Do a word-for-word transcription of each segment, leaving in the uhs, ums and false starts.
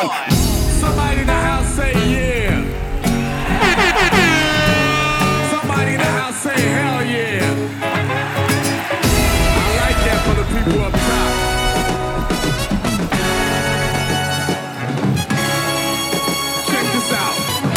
Somebody in the house say yeah. Somebody in the house say hell yeah. I like that for the people up top. Check this out.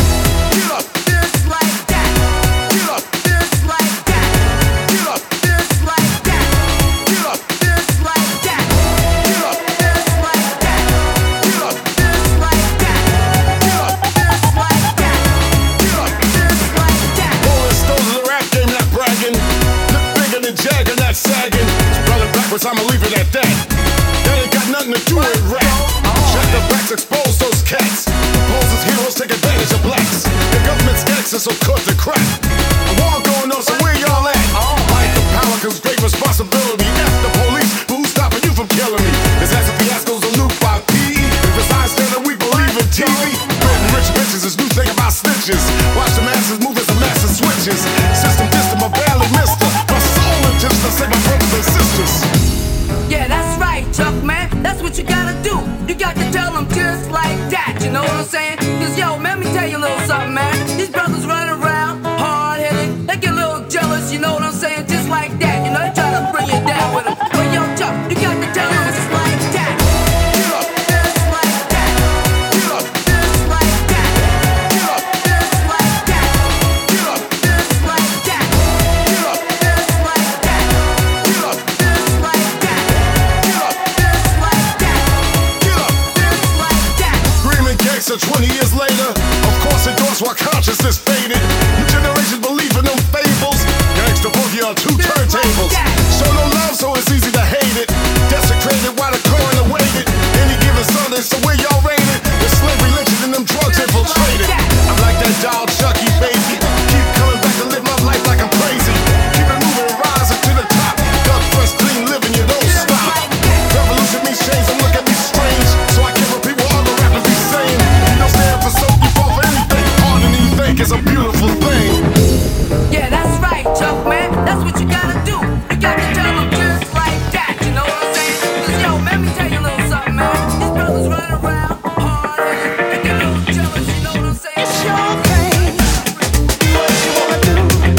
Get up, this like that. Get up, this like that. Get up, this like that. Get up, this like that. Get up, this like that. Get up, this like that. Get up, this like that. Get up, this like that. Rolling Stones is a rap game, not bragging. Look bigger than Jagger, not sagging. Spell it backwards, I'ma leave it at that. That ain't got nothing to do with rap. Shut the backs, expose those cats. Pose as heroes, take advantage of blacks. The government's gangsters, so cut the crap. A war going on, so where y'all at? Fight the power, cause great responsibility. F the police, but who's stopping you from killing me? Is that a fiasco's a loop by P? If it's I stand that we believe in T V. Building rich bitches is new thing about snitches. Watch the masses move as the masses switches. System system, I barely missed her. My soul intention to save my brothers and sisters. Yeah, that's right, Chuck, man. That's what you gotta do. You got to tell them just like that. You know what I'm saying? Cause yo, man, let me tell you a little something, man. These brothers running around, hard-headed. They get a little jealous, you know what I'm saying? Just like that. You know, they try to bring you down with them. But yo, Chuck, you got to tell them just like that. Get up, just like that. Get up, just like that. Get up, just like that. Get up, just like that. Get up, just like that. Get up, just like that. Get up, just like that. Get up, just like that. Screaming gangster twenty years later. Of course, endorsed while consciousness faded. New generations believe in them fables. Gangster boogie on two turntables. Show no love, so it's easy to hate it. Desecrated while the coroner waited. Any given Sunday, so where y'all rated? The slavery lynching and them drugs infiltrated. I'm like that doll Chucky, baby. Keep coming back to live my life like I'm crazy. Keep it moving and rising to the top. Duck first, clean living, you don't stop. Revolution means change, and look at me strange. So I care what people other rappers be saying. You don't stand for something, you fall for anything. Harder than you think is a beautiful thing. Yeah, that's right, Chuck, man. That's what you gotta do. You got to tell them just like that. You know what I'm saying? Cause yo, man, let me tell you a little something, man. These brothers running around, hard-headed. They get a little jealous, you know what I'm saying? It's your thing. Do what you wanna do.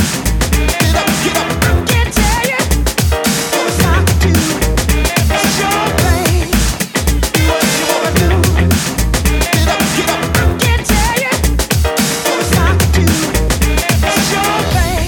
Get up, get up. Can't tell you what it's time to do. It's your thing. Do what you wanna do. Get up, get up. Can't tell you what it's time to do. It's your thing.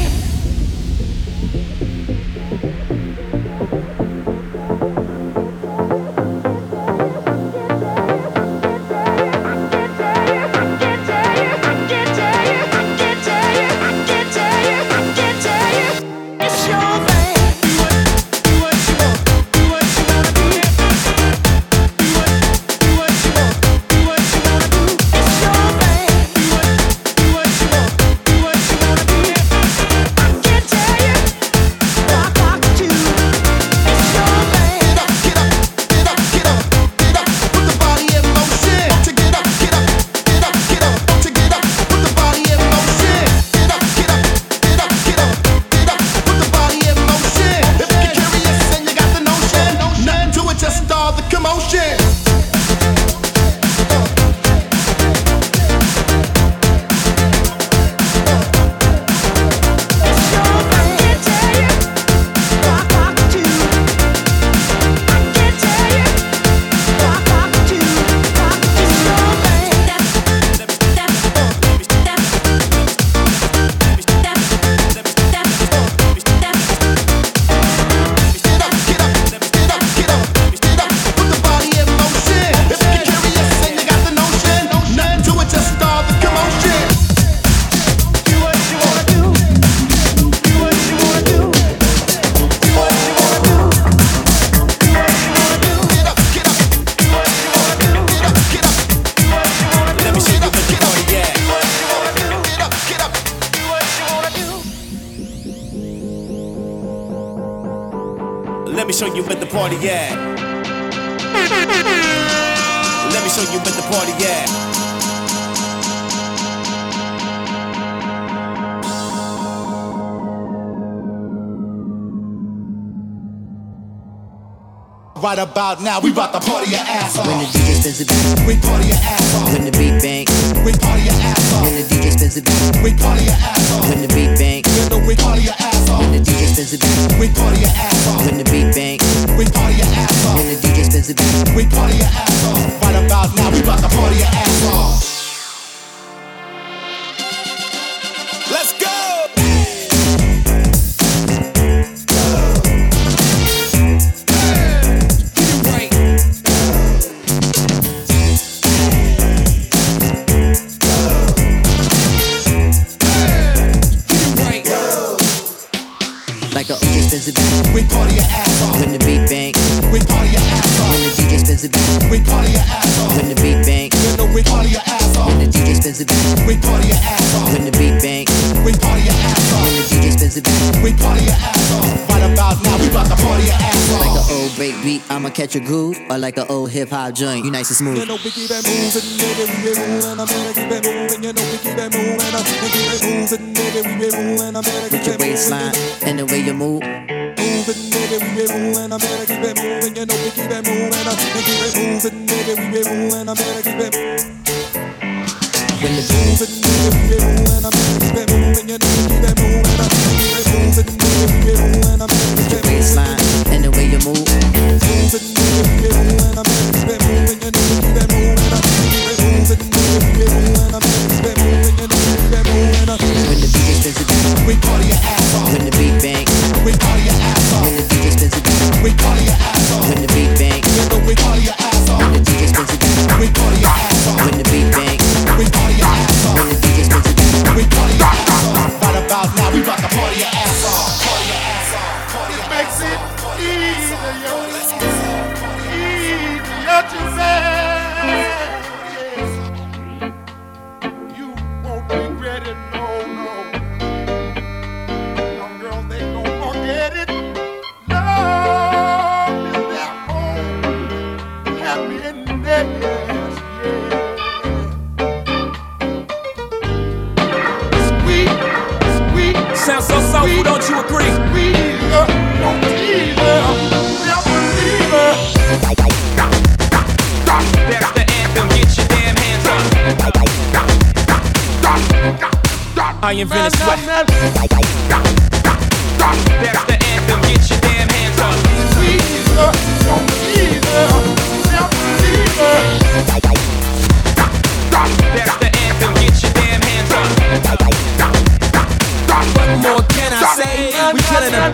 Let me show you where the party at. Let me show you where the party at. Right about now, we bout to party your ass off. When the D J spins it back, we party your ass off. when the beat bang, We party your ass off. when the D J spins it back, We party your ass off. when the beat bang, You know we party your ass off. when the D J spins it back, We party your ass off. when the beat bang, We party your ass off. when the D J spins it back. We party your ass off. Right about now, we bout to party your ass off. Let's go! Like a O J spins it back, We party your ass off. when the beat bang, We party your ass off. when the D J spins it back, We party your ass off. when the beat bang, You know we party your ass off. when the D J spins it back, We party your ass off. when the beat bang, We party your ass off. when the D J spins it back. We party your ass off. Right about now, we bout to party your ass off. Like an old break beat, I'ma catch a groove, or like an old hip hop joint, you nice and smooth. You know we keep it moving, baby, we be moving, I better keep it moving. You know we keep it moving, I better keep it moving, baby, we be moving, I better With keep your it moving. waistline and the way you move, Moving, baby, we be moving, I better keep it moving. You know we keep it moving, I better keep it moving, baby, we be moving, I better keep it when the moving, baby, we be moving, I better keep it moving. You know we keep it moving, I better keep it moving, baby, we be moving, I better keep it moving. waistline and the way you move, Moving, baby, we be moving, I better keep it moving. You know we keep it moving, I better keep it moving, baby, we be moving, I better keep it moving. You know we keep it moving, I when the D J spins it back, We party your ass off. when the beat bang, We party your ass off. when the D J spins it back, We party your ass off. when the beat bang, You know we party your ass off. when the D J spins it back, We party your ass off. when the beat bang, We party your ass off. when the D J spins it back. We party your ass off. Right about now, we bout to party your ass off. Party your ass off. Party your Makes ass it off. easier, easier to bear. You won't regret it, no, no. Young girls, they don't forget it. Love is their own happiness, yeah. Sweet, sweet. Sounds so soulful, don't you agree? Squeezer, don't teaser, never leave her. That's the anthem, get your damn hands up. I invented sweat. That's the anthem, get your damn hands up. Squeezer, don't teaser, never leave her. That's the anthem, get your damn hands up. What more can I say? We killing them.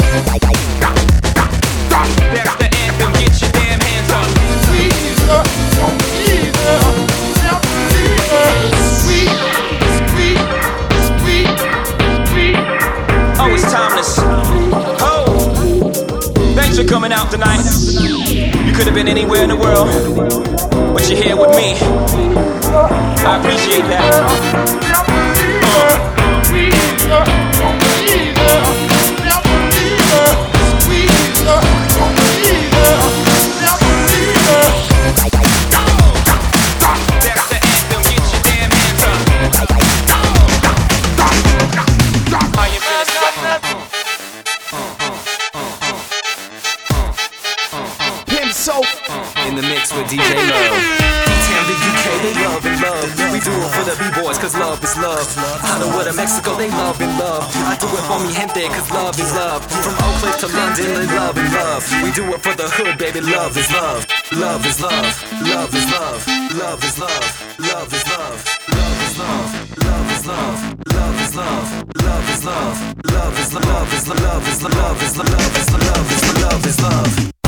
That's the anthem, get your damn hands up. Squeezer, don't teaser, never leave her. Sweet, sweet, sweet, sweet. Oh, it's timeless. Oh, thanks for coming out tonight. You could have been anywhere in the world, but you're here with me. I appreciate that. Squeezer, don't teaser, never leave her. Squeezer, don't teaser, never leave her. That's the anthem, get your damn hands up. I invented sweat. Pimp Soap in the mix with D J Love. D-Town, the U K, they love and love. We do it for the B-boys, cause love is love. Hollywood and Mexico, they love and love. I do it for mi gente, cause love is love. From Oakland to London, they love and love. We do it for the hood, baby, love is love. Love is love, love is love, love is love, love is love, love is love, love is love, love is love, love is love, love is love, love is love, love is love, love is love, love is love, love is love.